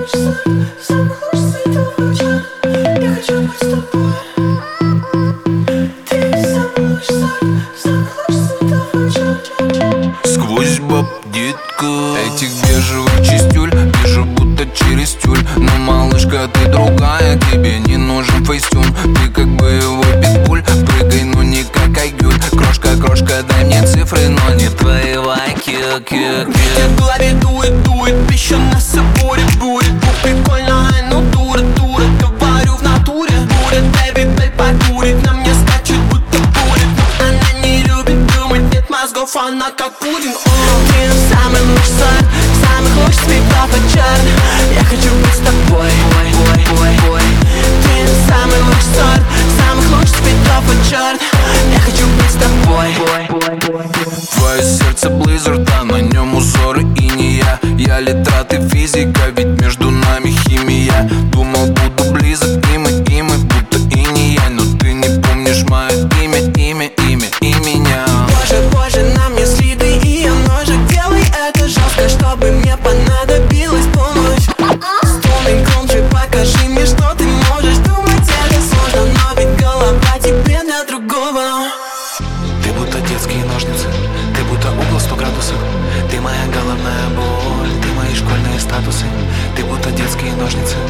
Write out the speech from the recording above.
самый лучший световой вечер. Я хочу быть с тобой. Ты самый лучший световой вечер. Сквозь баб, детка, этих бежевых чистюль вижу будто через тюль. Но, малышка, ты другая, тебе не нужен фейстюн. Ты как боевой питбуль, прыгай, но не как Айгуль. Крошка, крошка, дай мне цифры, но не твои лайки. Ветер в голове дует, дует, еще нас будет. Прикольно, но дура, говорю в натуре. Буря, бэйби, покурит, на мне скачет, будто будет. Но она не любит думать, нет мозгов, она как пудинг. Ты самый лучший сон, самых лучших цветов вечер. Я хочу быть с тобой. Ты самый лучший сон, самых лучших цветов вечер. Я хочу быть с тобой. Твое сердце Blizzard, а на нем узоры инея. Я литрат и физика, ведь между нами химия. Думал, буду близок, и мы будто и не я. Но ты не помнишь мое имя и меня. Боже, на мне следы ее ножек. Делай это жестко, чтобы мне понадобилась помощь. Столный кончик, покажи мне, что ты можешь. Думать это сложно, но ведь голова тебе для другого. Ты будто детские ножницы, ты будто угол 100 градусов. Ты моя головная боль, ты мои школьные статусы. Ты будто детские ножницы.